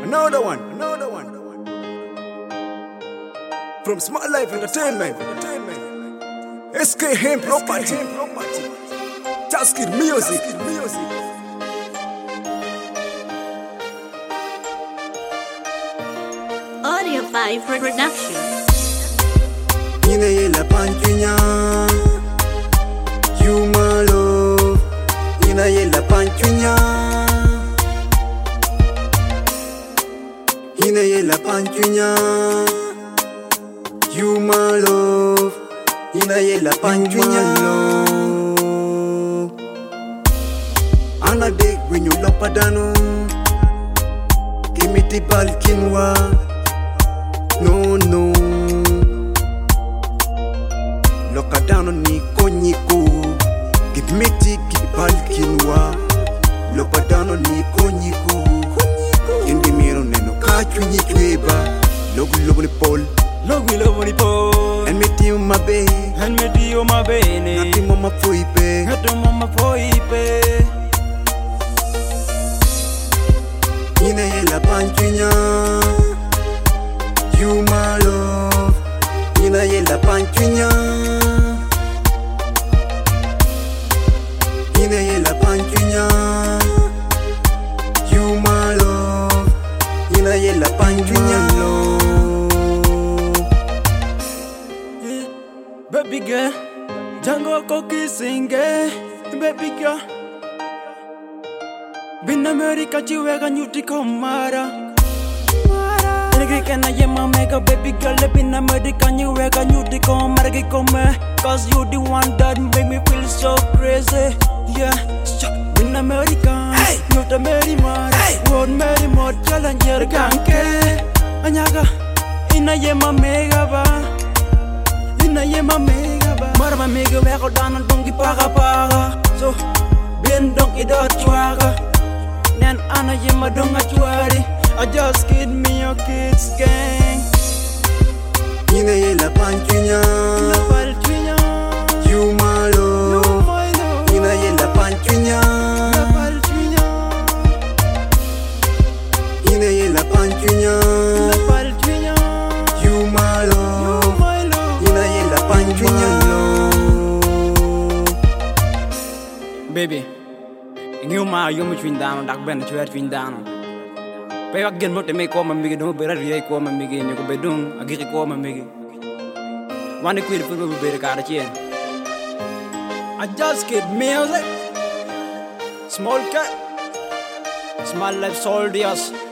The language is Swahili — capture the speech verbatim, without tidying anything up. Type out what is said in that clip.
Another one, another one. From Smart Life Entertainment, S K M Property, Taskid Music. Audio five Production. Ine yela panchunya, you my love. Ine yela panchunya, Ine yela panchunya, you my love. Ine yela panchunya. Ana dek when you lopadano, kimiti balkinwa. No, no. Lokadano ni konyiko, gimeti kibalkinwa. Lokadano ni konyiko, indi miro neno kachu nyikweba. Logu logu ni pol, Logu logu ni pol, en meti umabe, en meti umabene. ngati mama foipe, ngati mama foipe. Ine yela panchunya, you my love. Ine yela panchunya, Ine yela panchunya, you my love. Ine yela panchunya. Baby girl, jango ko kisinge. Baby girl, bin America chiwega nyuti ko mara. Can I my mega baby girl up in America? You wega nyuti ko mara ki ko me. Cause you the one that make me feel so crazy. Yeah, in America, you the Mary Mara, world Mary Mara challenger ganke. Anyaga, ina ye ma mega ba, ina ye ma mega ba. Mara ma mega wega danan dongi paga paga. So, bien dongi dot chwaga. Nan ana ye ma donga chwari. I just kid me your kids gang. Ine yela panchunya, La palchunya, you my love. you my love. Ine yela panchunya, La palchunya, Ine yela panchunya, la palchunya, you my you love. my love. Ine yela panchunya. Baby, you my you me twin down, dak ben chwer twin down. Pe wak gen mo te me ko ma migi do bera ri ko ma migi ni ko bedung agi ko ma migi. Wani kwir fu be be ka da chien. I just kid music. Small cat. Small life soldiers.